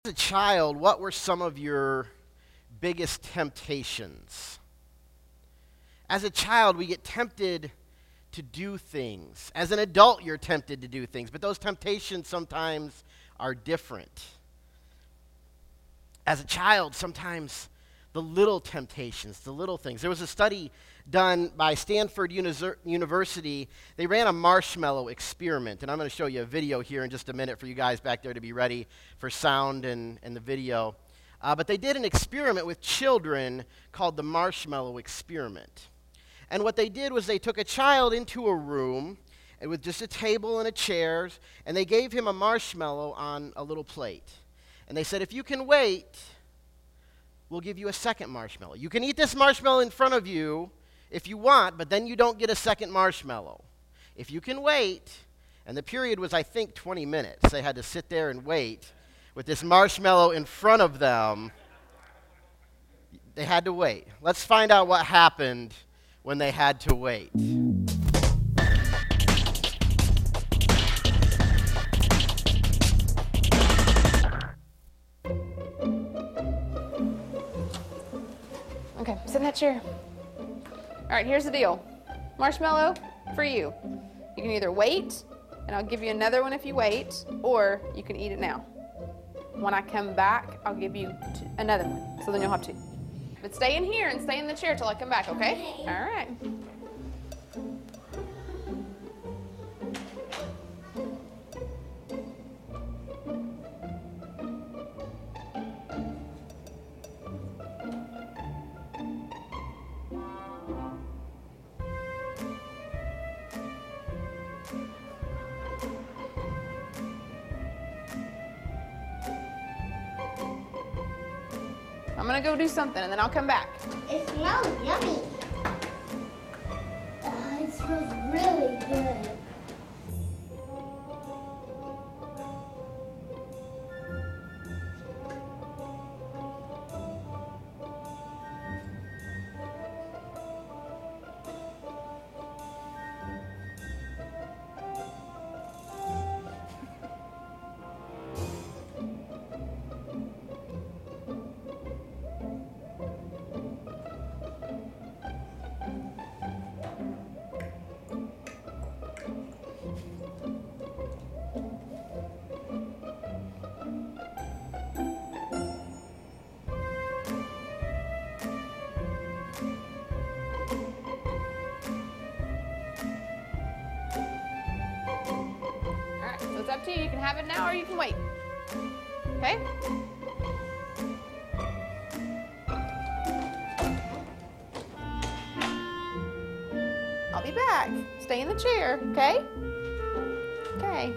As a child, what were some of your biggest temptations? As a child, we get tempted to do things. As an adult, you're tempted to do things, but those temptations sometimes are different. As a child, sometimes the little temptations, the little things. There was a study done by Stanford University. They ran a marshmallow experiment, and I'm going to show you a video here in just a minute for you guys back there to be ready for sound and the video. But they did an experiment with children called the marshmallow experiment. And what they did was they took a child into a room and with just a table and a chairs, and they gave him a marshmallow on a little plate. And they said, if you can wait, we'll give you a second marshmallow. You can eat this marshmallow in front of you if you want, but then you don't get a second marshmallow. If you can wait, and the period was, I think, 20 minutes. They had to sit there and wait with this marshmallow in front of them. They had to wait. Let's find out what happened when they had to wait. Okay, sit in that chair. All right, here's the deal. Marshmallow for you. You can either wait, and I'll give you another one if you wait, or you can eat it now. When I come back, I'll give you another one, so then you'll have two. But stay in here and stay in the chair till I come back, okay? All right. I'm gonna go do something and then I'll come back. It smells yummy. It smells really good. So it's up to you. You can have it now or you can wait. Okay? I'll be back. Stay in the chair, okay? Okay.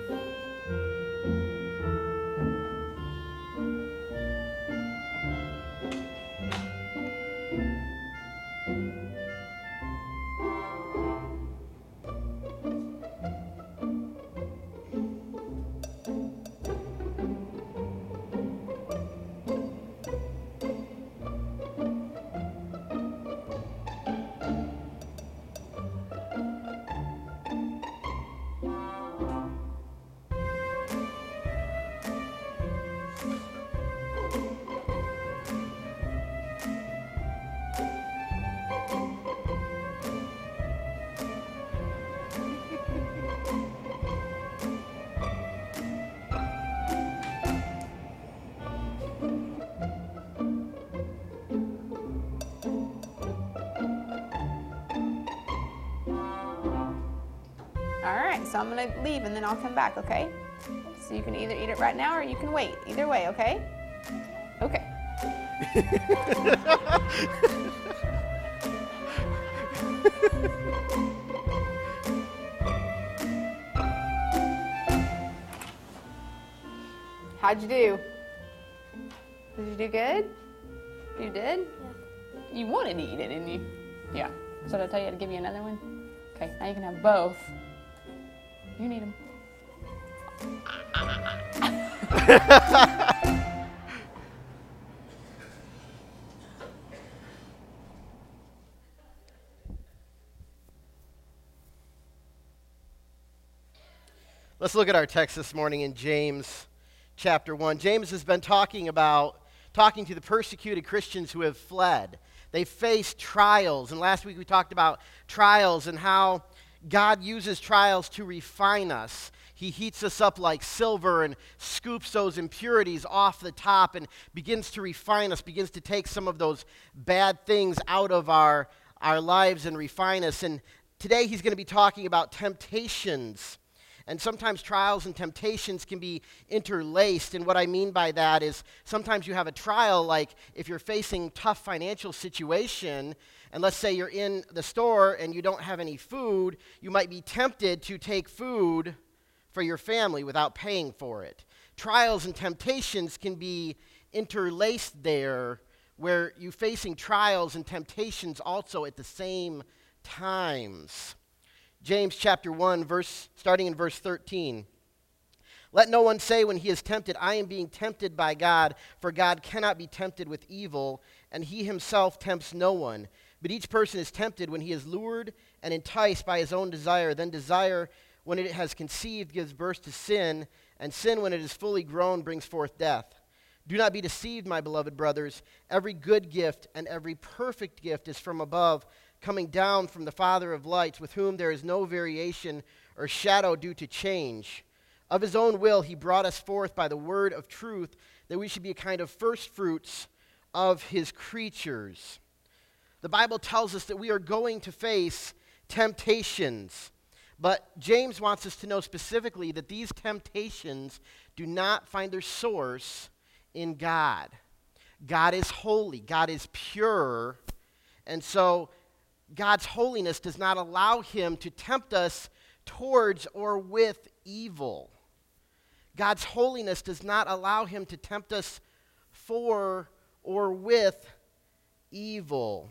All right, so I'm gonna leave and then I'll come back, okay? So you can either eat it right now or you can wait. Either way, okay? Okay. How'd you do? Did you do good? You did? Yeah. You wanted to eat it, didn't you? Yeah. So did I tell you to give you another one? Okay, now you can have both. You need them. Let's look at our text this morning in James chapter 1. James has been talking to the persecuted Christians who have fled. They faced trials, and last week we talked about trials and how God uses trials to refine us. He heats us up like silver and scoops those impurities off the top and begins to refine us, begins to take some of those bad things out of our lives and refine us. And today he's going to be talking about temptations. And sometimes trials and temptations can be interlaced. And what I mean by that is sometimes you have a trial, like if you're facing tough financial situation, and let's say you're in the store and you don't have any food, you might be tempted to take food for your family without paying for it. Trials and temptations can be interlaced there, where you're facing trials and temptations also at the same times. James chapter 1, starting in verse 13. Let no one say when he is tempted, I am being tempted by God, for God cannot be tempted with evil, and he himself tempts no one. But each person is tempted when he is lured and enticed by his own desire. Then desire, when it has conceived, gives birth to sin, and sin, when it is fully grown, brings forth death. Do not be deceived, my beloved brothers. Every good gift and every perfect gift is from above, coming down from the Father of lights, with whom there is no variation or shadow due to change. Of his own will he brought us forth by the word of truth, that we should be a kind of first fruits of his creatures. The Bible tells us that we are going to face temptations, but James wants us to know specifically that these temptations do not find their source in God. God is holy, God is pure, and so God's holiness does not allow him to tempt us towards or with evil. God's holiness does not allow him to tempt us for or with evil.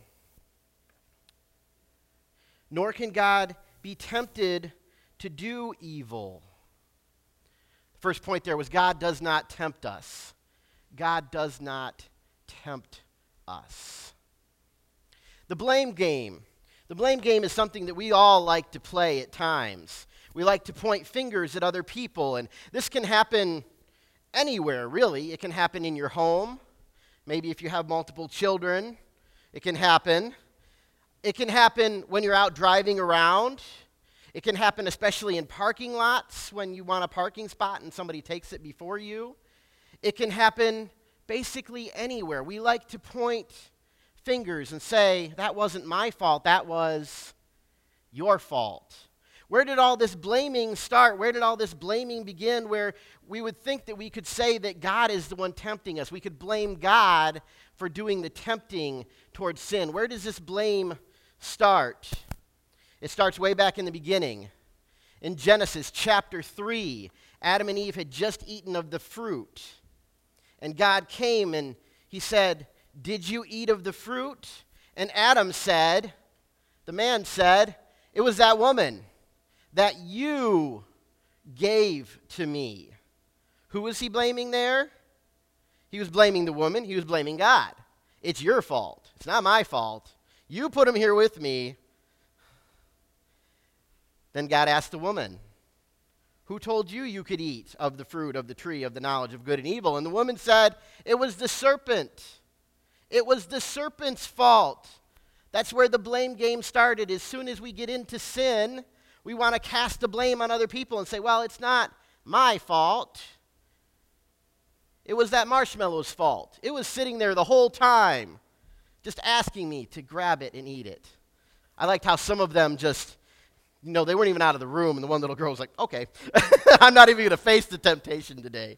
Nor can God be tempted to do evil. The first point there was God does not tempt us. God does not tempt us. The blame game. The blame game is something that we all like to play at times. We like to point fingers at other people, and this can happen anywhere, really. It can happen in your home. Maybe if you have multiple children, it can happen. It can happen when you're out driving around. It can happen especially in parking lots when you want a parking spot and somebody takes it before you. It can happen basically anywhere. We like to point fingers and say, that wasn't my fault, that was your fault. Where did all this blaming start? Where did all this blaming begin, where we would think that we could say that God is the one tempting us? We could blame God for doing the tempting towards sin. Where does this blame start? It starts way back in the beginning. In Genesis chapter 3, Adam and Eve had just eaten of the fruit. And God came and he said, did you eat of the fruit? And Adam said, the man said, it was that woman that you gave to me. Who was he blaming there? He was blaming the woman. He was blaming God. It's your fault. It's not my fault. You put him here with me. Then God asked the woman, who told you you could eat of the fruit of the tree of the knowledge of good and evil? And the woman said, it was the serpent. It was the serpent's fault. That's where the blame game started. As soon as we get into sin, we want to cast the blame on other people and say, well, it's not my fault. It was that marshmallow's fault. It was sitting there the whole time, just asking me to grab it and eat it. I liked how some of them just, they weren't even out of the room, and the one little girl was like, okay, I'm not even going to face the temptation today.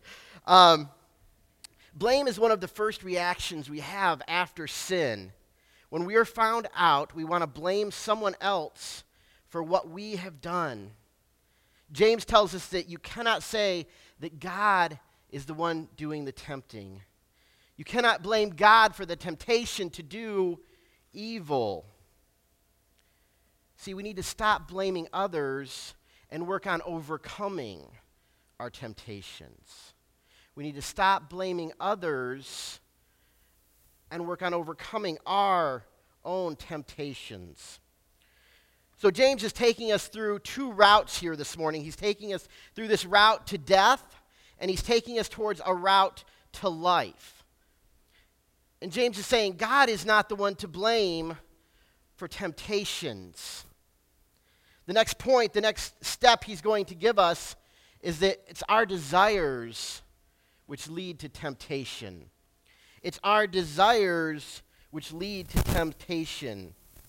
Blame is one of the first reactions we have after sin. When we are found out, we want to blame someone else for what we have done. James tells us that you cannot say that God is the one doing the tempting. You cannot blame God for the temptation to do evil. See, we need to stop blaming others and work on overcoming our temptations. We need to stop blaming others and work on overcoming our own temptations. So James is taking us through two routes here this morning. He's taking us through this route to death and he's taking us towards a route to life. And James is saying God is not the one to blame for temptations. The next point, the next step he's going to give us is that it's our desires which lead to temptation. It's our desires which lead to temptation.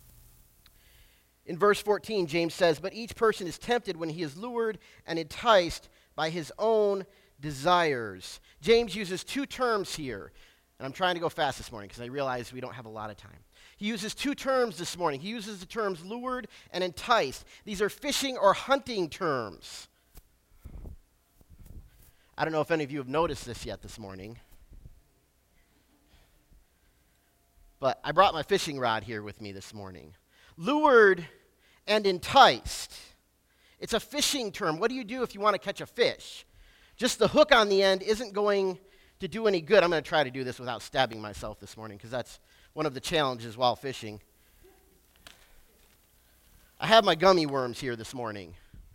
In verse 14, James says, "But each person is tempted when he is lured and enticed by his own desires." James uses two terms here, and I'm trying to go fast this morning because I realize we don't have a lot of time. He uses two terms this morning. He uses the terms lured and enticed. These are fishing or hunting terms. I don't know if any of you have noticed this yet this morning, but I brought my fishing rod here with me this morning. Lured and enticed. It's a fishing term. What do you do if you want to catch a fish? Just the hook on the end isn't going to do any good. I'm going to try to do this without stabbing myself this morning because that's one of the challenges while fishing. I have my gummy worms here this morning.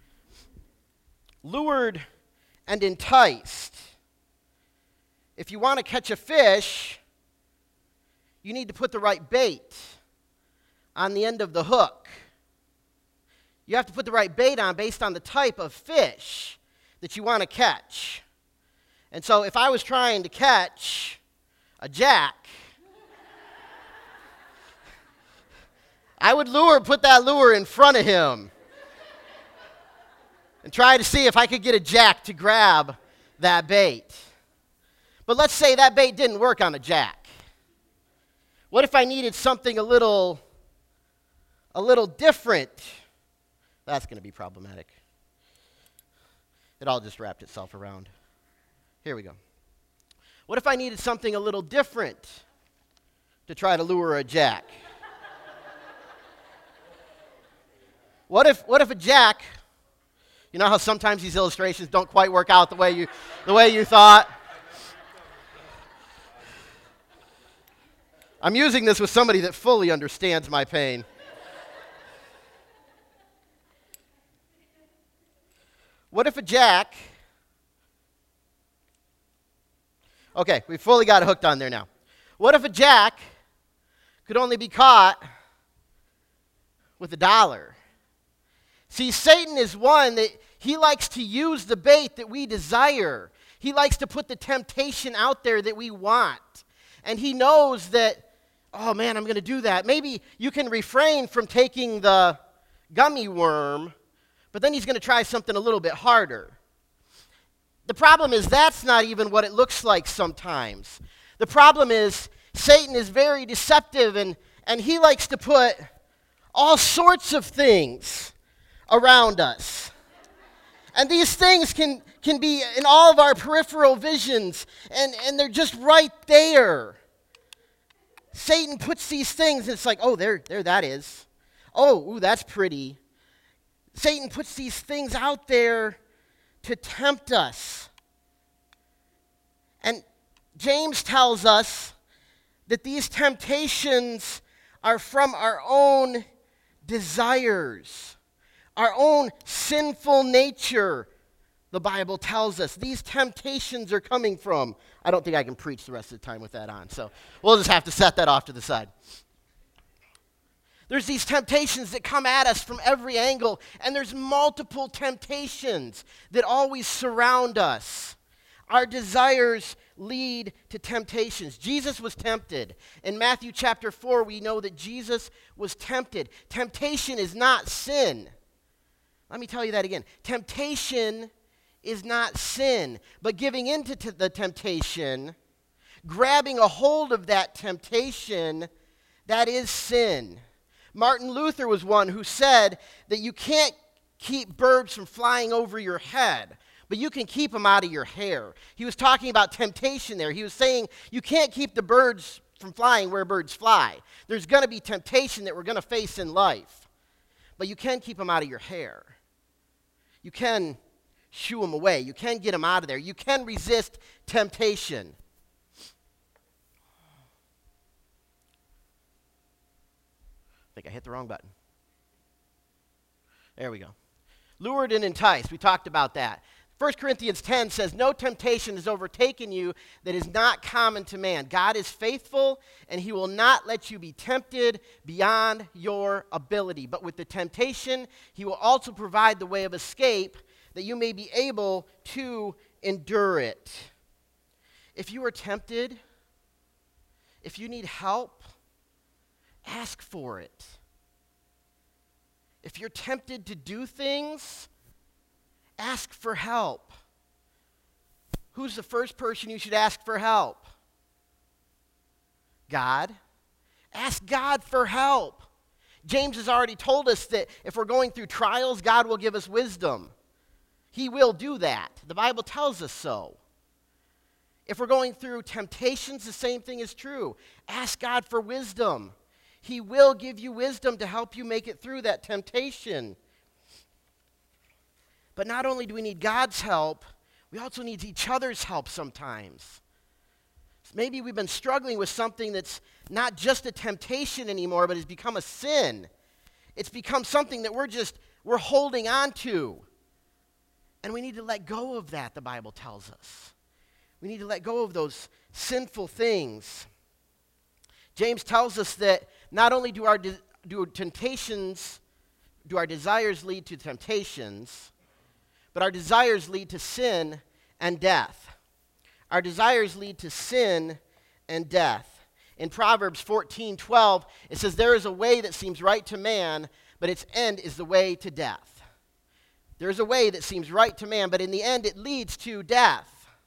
Lured and enticed. If you want to catch a fish, you need to put the right bait on the end of the hook. You have to put the right bait on based on the type of fish that you want to catch. And so if I was trying to catch a jack, I would put that lure in front of him and try to see if I could get a jack to grab that bait. But let's say that bait didn't work on a jack. What if I needed something a little different? That's going to be problematic. It all just wrapped itself around. Here we go. What if I needed something a little different to try to lure a jack? What if a jack, you know how sometimes these illustrations don't quite work out the way you thought? I'm using this with somebody that fully understands my pain. What if a jack, okay, we fully got it hooked on there now. What if a jack could only be caught with $1? See, Satan is one that he likes to use the bait that we desire. He likes to put the temptation out there that we want. And he knows that, oh man, I'm going to do that. Maybe you can refrain from taking the gummy worm, but then he's going to try something a little bit harder. The problem is that's not even what it looks like sometimes. The problem is Satan is very deceptive, and he likes to put all sorts of things around us. And these things can be in all of our peripheral visions, and they're just right there. Satan puts these things, and it's like, oh, there that is. Oh, ooh, that's pretty. Satan puts these things out there to tempt us. And James tells us that these temptations are from our own desires, our own sinful nature, the Bible tells us. These temptations are coming from. I don't think I can preach the rest of the time with that on, so we'll just have to set that off to the side. There's these temptations that come at us from every angle, and there's multiple temptations that always surround us. Our desires lead to temptations. Jesus was tempted. In Matthew chapter 4, we know that Jesus was tempted. Temptation is not sin. Let me tell you that again. Temptation is not sin, but giving into the temptation, grabbing a hold of that temptation, that is sin. Martin Luther was one who said that you can't keep birds from flying over your head, but you can keep them out of your hair. He was talking about temptation there. He was saying you can't keep the birds from flying where birds fly. There's going to be temptation that we're going to face in life, but you can keep them out of your hair. You can shoo them away. You can get them out of there. You can resist temptation. I think I hit the wrong button. There we go. Lured and enticed. We talked about that. 1 Corinthians 10 says, no temptation has overtaken you that is not common to man. God is faithful, and he will not let you be tempted beyond your ability. But with the temptation, he will also provide the way of escape that you may be able to endure it. If you are tempted, if you need help, ask for it. If you're tempted to do things, ask for help. Who's the first person you should ask for help? God. Ask God for help. James has already told us that if we're going through trials, God will give us wisdom. He will do that. The Bible tells us so. If we're going through temptations, the same thing is true. Ask God for wisdom. He will give you wisdom to help you make it through that temptation. But not only do we need God's help, we also need each other's help sometimes. Maybe we've been struggling with something that's not just a temptation anymore, but has become a sin. It's become something that we're holding on to. And we need to let go of that, the Bible tells us. We need to let go of those sinful things. James tells us that not only do our desires lead to temptations, but our desires lead to sin and death. Our desires lead to sin and death. In Proverbs 14:12, it says, there is a way that seems right to man, but its end is the way to death. There is a way that seems right to man, but in the end it leads to death.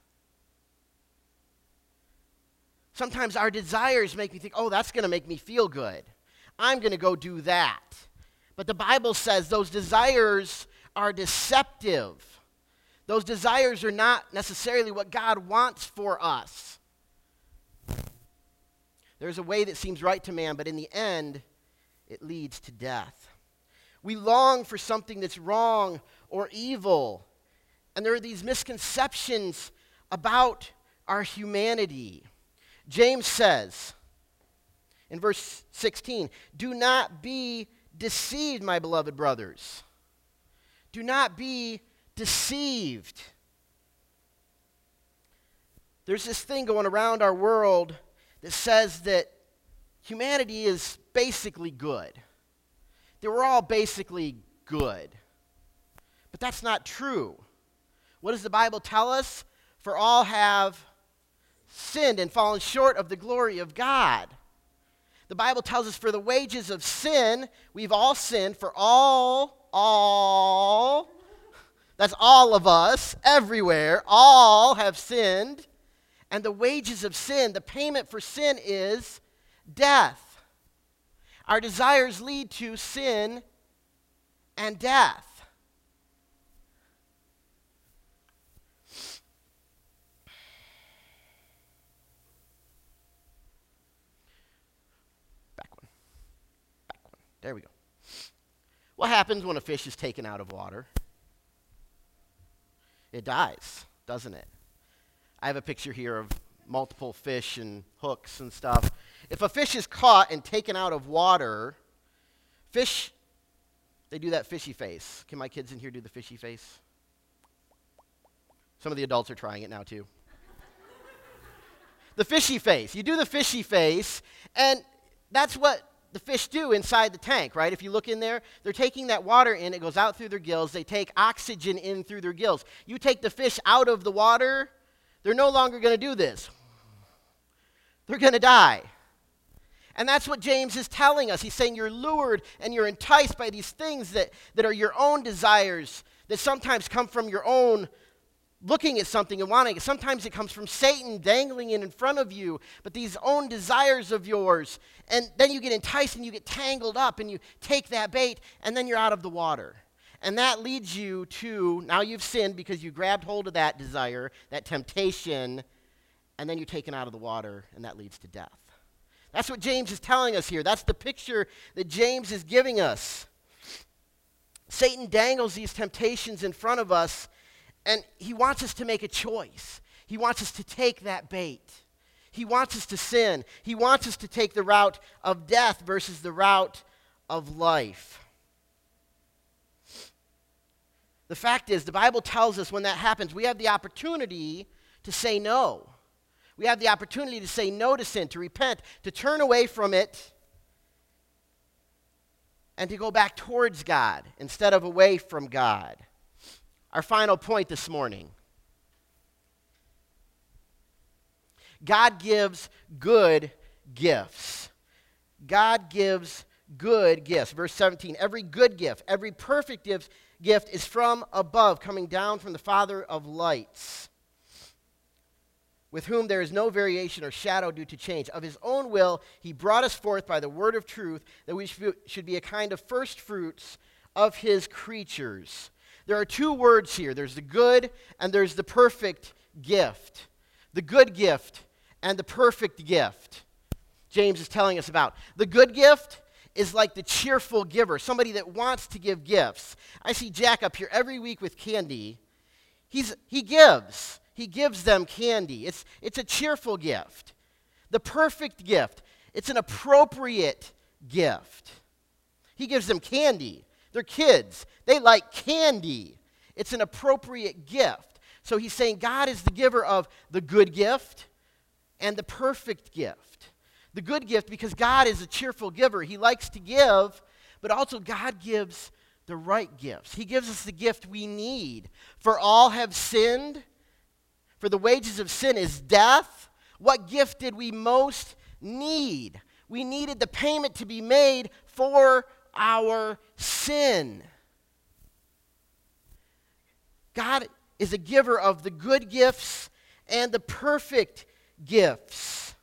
Sometimes our desires make me think, oh, that's going to make me feel good. I'm going to go do that. But the Bible says those desires are deceptive. Those desires are not necessarily what God wants for us. There's a way that seems right to man, but in the end, it leads to death. We long for something that's wrong or evil. And there are these misconceptions about our humanity. James says in verse 16, do not be deceived, my beloved brothers. Do not be deceived. There's this thing going around our world that says that humanity is basically good. That we're all basically good. But that's not true. What does the Bible tell us? For all have sinned and fallen short of the glory of God. The Bible tells us for the wages of sin, we've all sinned, for that's all of us, everywhere, all have sinned, and the wages of sin, the payment for sin is death. Our desires lead to sin and death. There we go. What happens when a fish is taken out of water? It dies, doesn't it? I have a picture here of multiple fish and hooks and stuff. If a fish is caught and taken out of water, fish, they do that fishy face. Can my kids in here do the fishy face? Some of the adults are trying it now too. The fishy face. You do the fishy face, and that's what the fish do inside the tank, right? If you look in there, they're taking that water in, it goes out through their gills, they take oxygen in through their gills. You take the fish out of the water, they're no longer going to do this. They're going to die. And that's what James is telling us. He's saying you're lured and you're enticed by these things that are your own desires, that sometimes come from your own looking at something and wanting it. Sometimes it comes from Satan dangling it in front of you, but these own desires of yours, and then you get enticed and you get tangled up and you take that bait and then you're out of the water. And that leads you to, now you've sinned because you grabbed hold of that desire, that temptation, and then you're taken out of the water and that leads to death. That's what James is telling us here. That's the picture that James is giving us. Satan dangles these temptations in front of us, and he wants us to make a choice. He wants us to take that bait. He wants us to sin. He wants us to take the route of death versus the route of life. the fact is, the Bible tells us when that happens, we have the opportunity to say no. We have the opportunity to say no to sin, to repent, to turn away from it, and to go back towards God instead of away from God. Our final point this morning. God gives good gifts. God gives good gifts. Verse 17, every good gift, every perfect gift is from above, coming down from the Father of lights, with whom there is no variation or shadow due to change. Of his own will, he brought us forth by the word of truth, that we should be a kind of first fruits of his creatures. There are two words here. There's the good and there's the perfect gift. The good gift and the perfect gift, James is telling us about. The good gift is like the cheerful giver, somebody that wants to give gifts. I see Jack up here every week with candy. He gives. He gives them candy. It's a cheerful gift. The perfect gift, it's an appropriate gift. He gives them candy. They're kids. They like candy. It's an appropriate gift. So he's saying God is the giver of the good gift and the perfect gift. The good gift because God is a cheerful giver. He likes to give, but also God gives the right gifts. He gives us the gift we need. For all have sinned. For the wages of sin is death. What gift did we most need? We needed the payment to be made for our sin. God is a giver of the good gifts and the perfect gifts.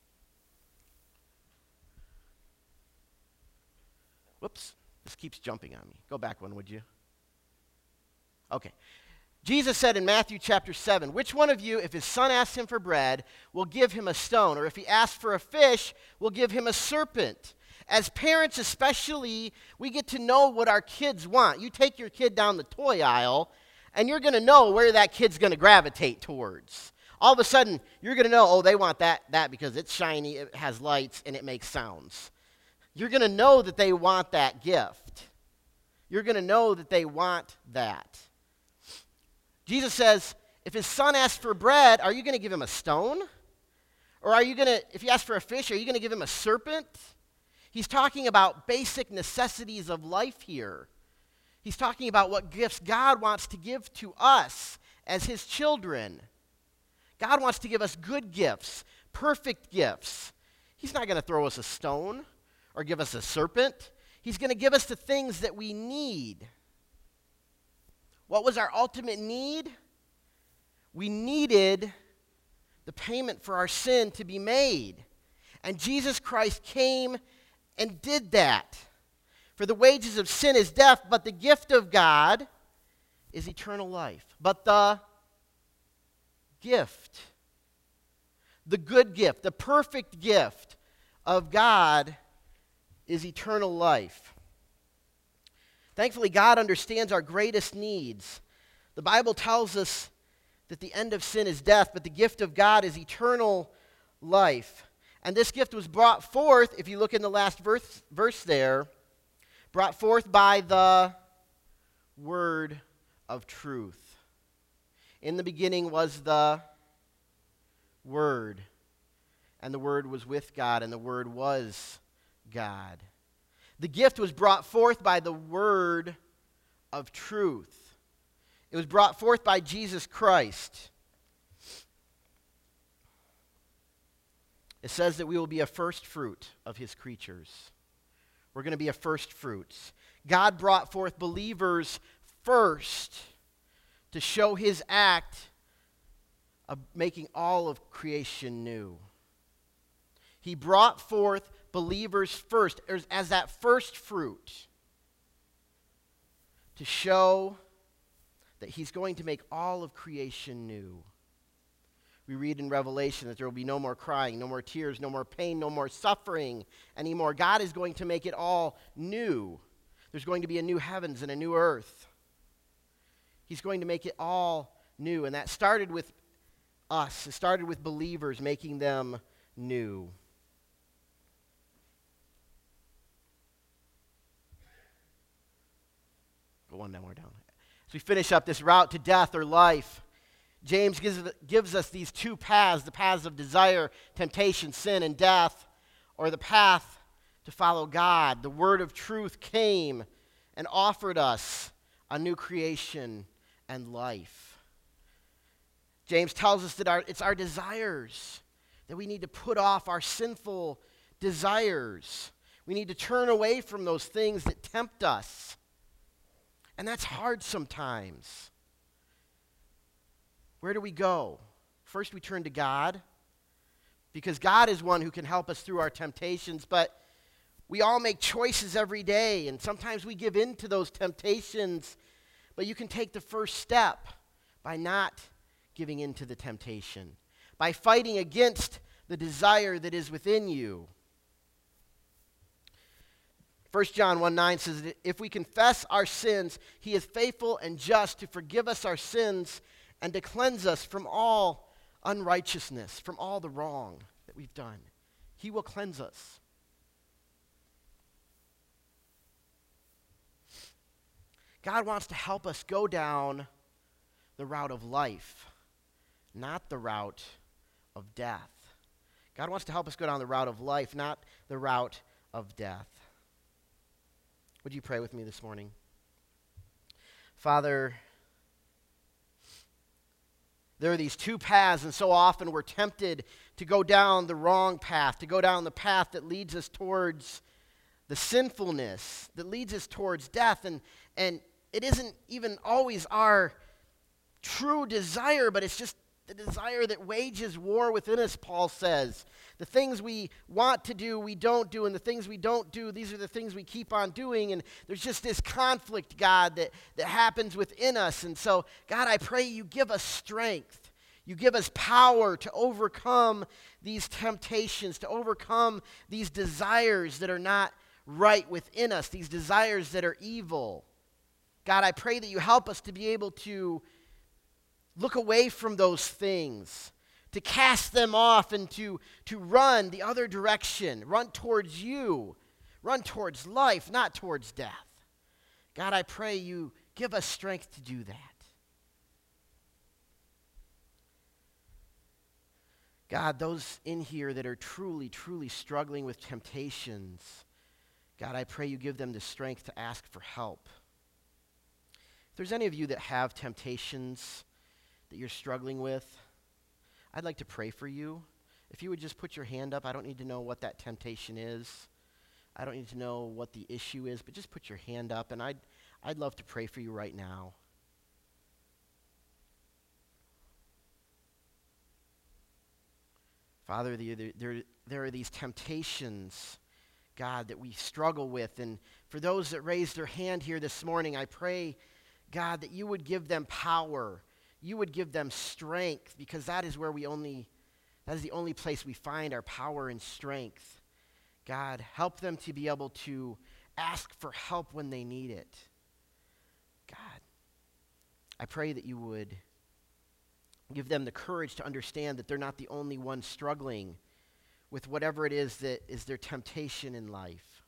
Whoops, this keeps jumping on me. Go back one, would you? Okay. Jesus said in Matthew chapter 7, which one of you, if his son asks him for bread, will give him a stone? Or if he asks for a fish, will give him a serpent? As parents especially, we get to know what our kids want. You take your kid down the toy aisle, and you're going to know where that kid's going to gravitate towards. All of a sudden, you're going to know, oh, they want that because it's shiny, it has lights, and it makes sounds. You're going to know that they want that gift. You're going to know that they want that. Jesus says, if his son asks for bread, are you going to give him a stone? Or are you going to, if he asks for a fish, are you going to give him a serpent? He's talking about basic necessities of life here. He's talking about what gifts God wants to give to us as his children. God wants to give us good gifts, perfect gifts. He's not going to throw us a stone or give us a serpent. He's going to give us the things that we need. What was our ultimate need? We needed the payment for our sin to be made. And Jesus Christ came and did that. For the wages of sin is death, but the gift of God is eternal life. But the gift, the good gift, the perfect gift of God is eternal life. Thankfully, God understands our greatest needs. The Bible tells us that the end of sin is death, but the gift of God is eternal life. And this gift was brought forth, if you look in the last verse there, brought forth by the word of truth. In the beginning was the Word, and the Word was with God, and the Word was God. The gift was brought forth by the word of truth. It was brought forth by Jesus Christ. It says that we will be a first fruit of his creatures. We're going to be a first fruits. God brought forth believers first to show his act of making all of creation new. He brought forth believers first, as that first fruit, to show that he's going to make all of creation new. We read in Revelation that there will be no more crying, no more tears, no more pain, no more suffering anymore. God is going to make it all new. There's going to be a new heavens and a new earth. He's going to make it all new, and that started with us. It started with believers making them new. Go one more down. As we finish up this route to death or life, James gives us these two paths, the paths of desire, temptation, sin, and death, or the path to follow God. The word of truth came and offered us a new creation and life. James tells us that it's our desires, that we need to put off our sinful desires. We need to turn away from those things that tempt us. And that's hard sometimes. Where do we go? First, we turn to God, because God is one who can help us through our temptations, but we all make choices every day, and sometimes we give in to those temptations, but you can take the first step by not giving in to the temptation, by fighting against the desire that is within you. 1 John 1:9 says that if we confess our sins, he is faithful and just to forgive us our sins and to cleanse us from all unrighteousness, from all the wrong that we've done. He will cleanse us. God wants to help us go down the route of life, not the route of death. God wants to help us go down the route of life, not the route of death. Would you pray with me this morning? Father, there are these two paths, and so often we're tempted to go down the wrong path, to go down the path that leads us towards the sinfulness, that leads us towards death. And it isn't even always our true desire, but it's just the desire that wages war within us, Paul says. The things we want to do, we don't do, and the things we don't do, these are the things we keep on doing, and there's just this conflict, God, that happens within us. And so, God, I pray you give us strength. You give us power to overcome these temptations, to overcome these desires that are not right within us, these desires that are evil. God, I pray that you help us to be able to look away from those things, to cast them off and to run the other direction, run towards you, run towards life, not towards death. God, I pray you give us strength to do that. God, those in here that are truly, truly struggling with temptations, God, I pray you give them the strength to ask for help. If there's any of you that have temptations that you're struggling with, I'd like to pray for you. If you would just put your hand up. I don't need to know what that temptation is. I don't need to know what the issue is, but just put your hand up, and I'd love to pray for you right now. Father, there are these temptations, God, that we struggle with, and for those that raised their hand here this morning, I pray, God, that you would give them power. You would give them strength, because that is the only place we find our power and strength. God, help them to be able to ask for help when they need it. God, I pray that you would give them the courage to understand that they're not the only ones struggling with whatever it is that is their temptation in life.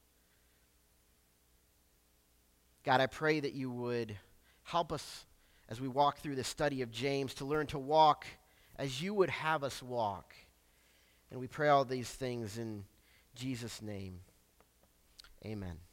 God, I pray that you would help us as we walk through the study of James to learn to walk as you would have us walk. And we pray all these things in Jesus' name. Amen.